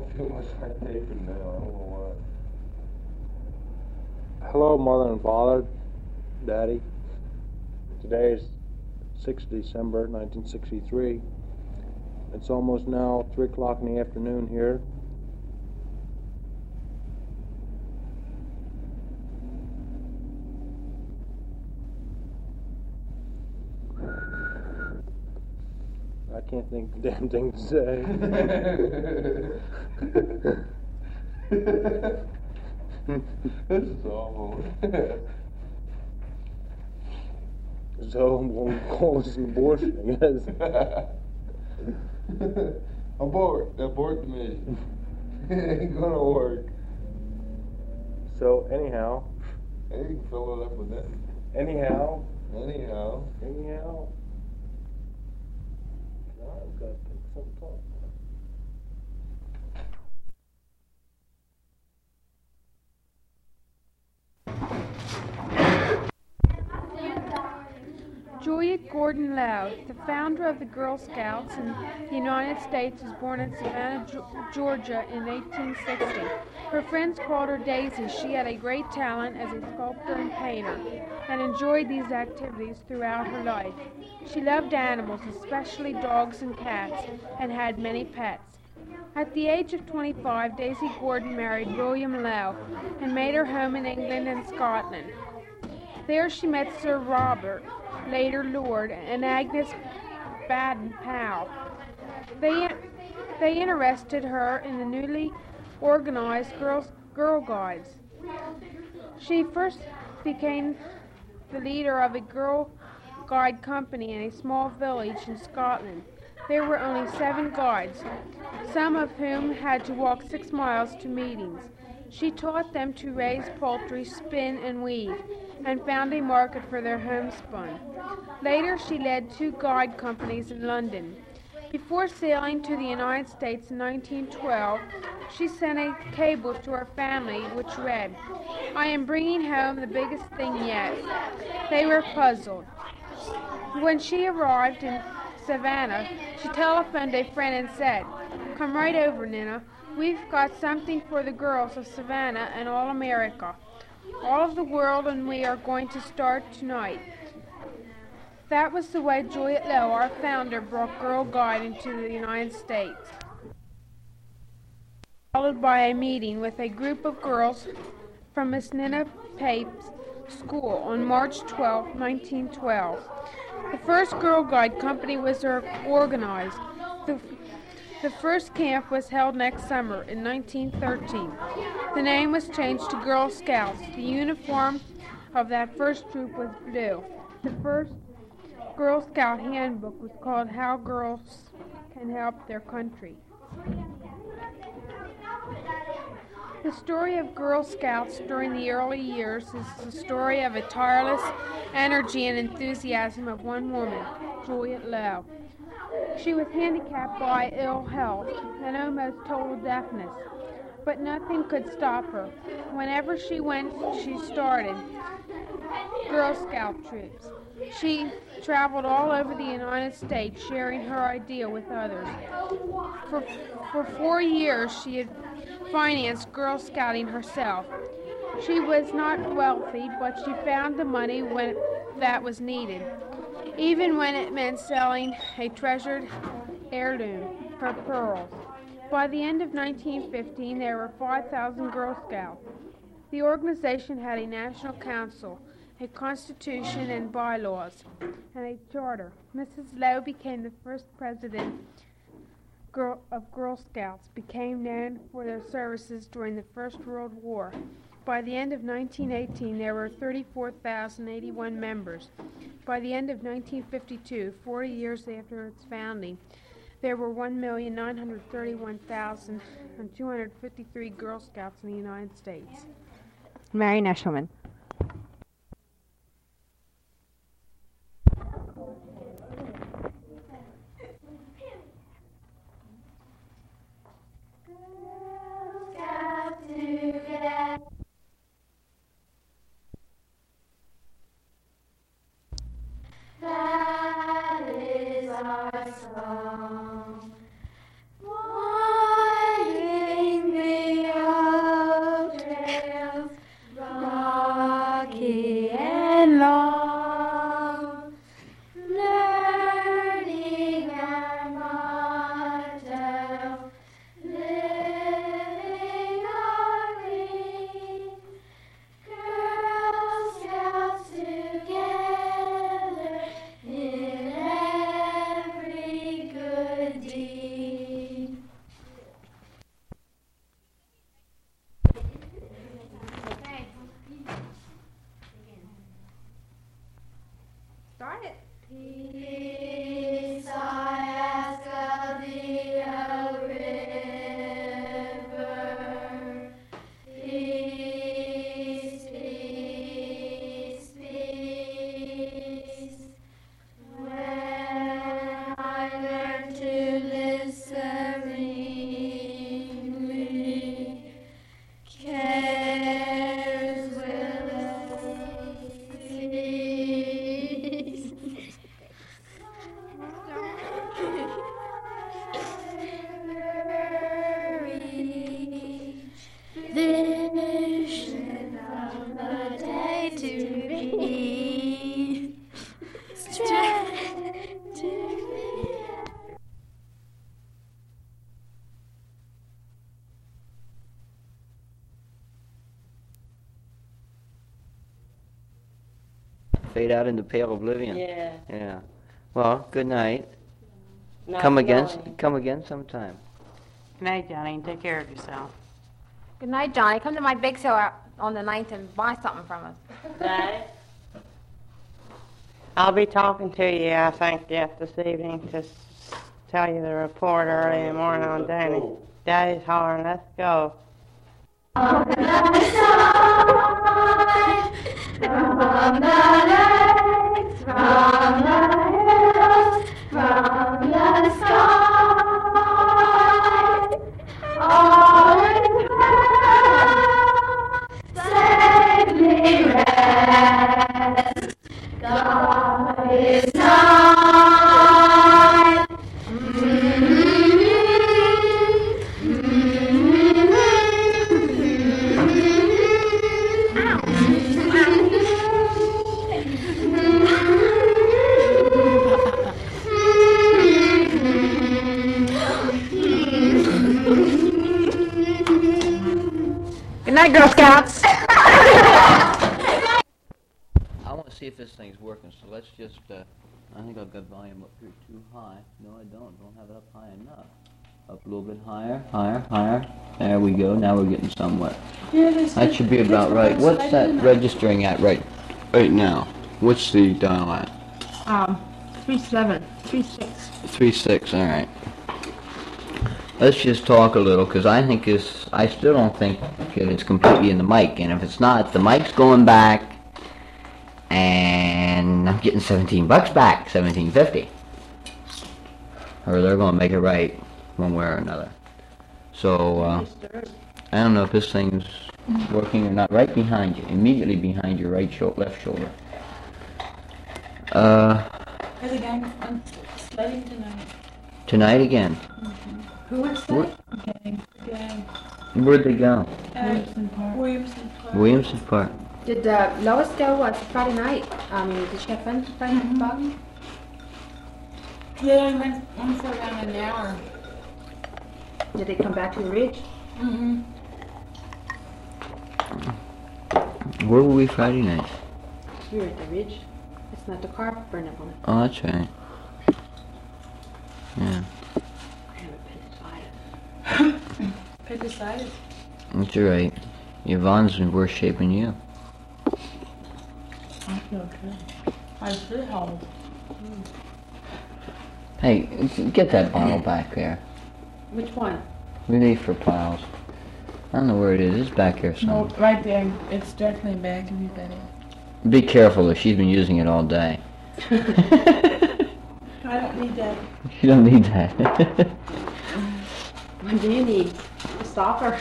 too much like taping now. I don't know why. Hello, Mother and Father, Daddy. Today is 6th December 1963. It's almost now 3 o'clock in the afternoon here. I can't think of the damn thing to say. This is awful. So we'll call this an abortion, I guess. Abort the mission. It ain't gonna work. So anyhow. Hey, you can fill it up with that. Anyhow. Anyhow. God, I've got to take some talk. Juliet Gordon Low, the founder of the Girl Scouts in the United States, was born in Savannah, Georgia in 1860. Her friends called her Daisy. She had a great talent as a sculptor and painter and enjoyed these activities throughout her life. She loved animals, especially dogs and cats, and had many pets. At the age of 25, Daisy Gordon married William Low and made her home in England and Scotland. There she met Sir Robert, later Lord, and Agnes Baden-Powell. They interested her in the newly organized Girl Guides. She first became the leader of a Girl Guide company in a small village in Scotland. There were only 7 guides, some of whom had to walk 6 miles to meetings. She taught them to raise poultry, spin, and weave, and found a market for their homespun. Later, she led 2 guide companies in London. Before sailing to the United States in 1912, she sent a cable to her family which read, "I am bringing home the biggest thing yet." They were puzzled. When she arrived in Savannah, she telephoned a friend and said, "Come right over, Nina. We've got something for the girls of Savannah and all America. All of the world and we are going to start tonight." That was the way Juliet Low, our founder, brought Girl Guide into the United States. Followed by a meeting with a group of girls from Miss Nina Pape's school on March 12, 1912. The first Girl Guide company was organized. The first camp was held next summer in 1913. The name was changed to Girl Scouts. The uniform of that first troop was blue. The first Girl Scout handbook was called How Girls Can Help Their Country. The story of Girl Scouts during the early years is the story of a tireless energy and enthusiasm of one woman, Juliet Low. She was handicapped by ill health and almost total deafness, but nothing could stop her. Whenever she went, she started Girl Scout troops. She traveled all over the United States, sharing her idea with others. For 4 years, she had financed Girl Scouting herself. She was not wealthy, but she found the money when that was needed, even when it meant selling a treasured heirloom for pearls. By the end of 1915, there were 5,000 Girl Scouts. The organization had a national council, a constitution and bylaws, and a charter. Mrs. Low became the first president of Girl Scouts, became known for their services during the First World War. By the end of 1918, there were 34,081 members. By the end of 1952, 40 years after its founding, there were 1,931,253 Girl Scouts in the United States. Mary Neshelman. That is our song. Why fade out into pale oblivion. Yeah. Yeah. Well, good night. Not Come again sometime. Good night, Johnny. Take care of yourself. Good night, Johnny. Come to my bake sale out on the 9th and buy something from us. Daddy? I'll be talking to you, I think, this evening to tell you the report early in the morning on Danny. Daddy's hollering, let's go. On the other side, from the lakes, from the hills, from the sky, all in heaven, safely rest. God is nigh. Good night, Girl Scouts. I want to see if this thing's working, so let's just, I think I've got volume up here too high. No, I don't have it up high enough. Up a little bit higher, higher. There we go, now we're getting somewhat. That should be about right. What's that registering at right now? What's the dial at? 37, 36. 3.6, all right. Let's just talk a little, because I still don't think that it's completely in the mic, and if it's not, the mic's going back, and I'm getting $17 back, $17.50. Or they're going to make it right one way or another. So, I don't know if this thing's working or not. Right behind you, immediately behind your left shoulder. There's a gang sledding tonight. Tonight again. Mm-hmm. Who is that? Gang. Where'd they go? Williamson Park. Williamson Park. Did Lois go Friday night? Did she have fun Friday night, Bob? Yeah, I went on for around an hour. Did they come back to the ridge? Mm-hmm. Where were we Friday night? We were at the ridge. It's not the car burned up on it. Oh, that's right. Yeah. Appendicitis. That's right. Yvonne's in worse shape than you. I feel good. I should hold. Hey, get that bottle back there. Which one? Relief for piles. I don't know where it is. It's back here No, somewhere. right there. It's directly back if you got it. Be careful though. She's been using it all day. I don't need that. You don't need that. What do you need? A stopper?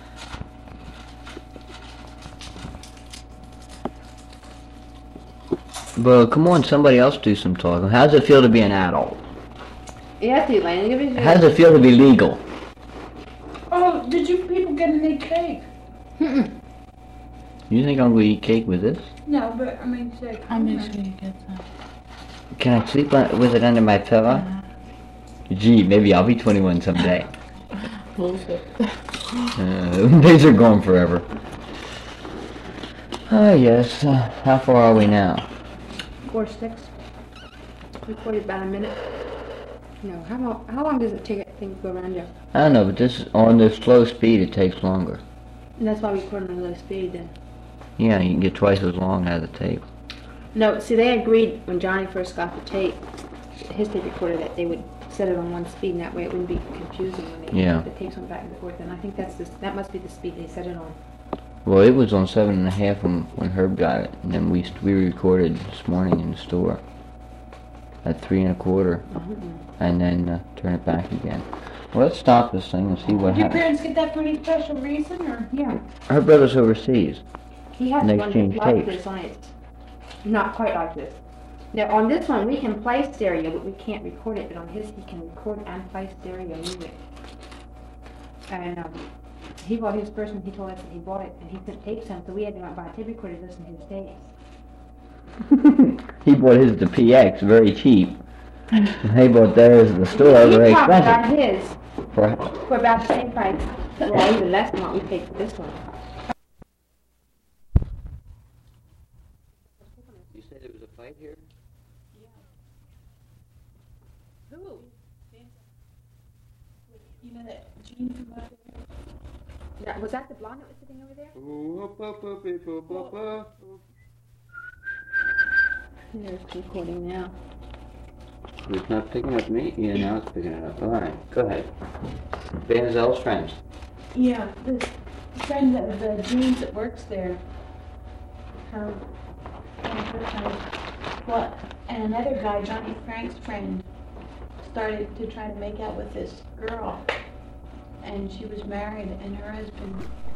Well, come on, somebody else do some talking. How does it feel to be an adult? Yes, Elaine. Give me. How does it feel to be legal? Oh, did you people get any cake? You think I'm going to eat cake with this? No, but I mean, say, I'll make sure you get some. Can I sleep with it under my pillow? Gee, maybe I'll be 21 someday. Bullshit. Days are gone forever. Oh, yes. How far are we now? 4-6. Recorded about a minute. No, how long does it take that thing to go around you? I don't know, but on this slow speed, it takes longer. And that's why we record on a low speed then. Yeah, you can get twice as long out of the tape. No, see, they agreed when Johnny first got the tape, his tape recorder, that they would set it on one speed, and that way it wouldn't be confusing when they the tapes went back and forth. And I think that must be the speed they set it on. Well, it was on 7.5 when Herb got it, and then we recorded this morning in the store at 3.25, and then turn it back again. Well, let's stop this thing and see what Did your happens. parents get that for any special reason, or? Yeah. Her brother's overseas. He has And they one exchange that's like tapes. this on it. Not quite like this. Now, on this one, we can play stereo, but we can't record it. But on his, he can record and play stereo music. And he bought his first one. He told us that he bought it, and he sent tapes home, so we had to go out and buy a tape recorder to listen to his tapes. He bought his to PX, very cheap. They bought theirs at the store, very He talked about expensive. his For about the same price, well, even less than what we paid for this one. You said there was a right here? Who? You know that Jean from over there? Was that the blonde that was sitting over there? They're recording now. It's not picking up me? Yeah, now it's picking it up. All right, go ahead. Van Zell's friends. Yeah, this friend of the Jean's that works there. Her friend. Well, and another guy, Johnny Frank's friend, started to try to make out with this girl. And she was married, and her husband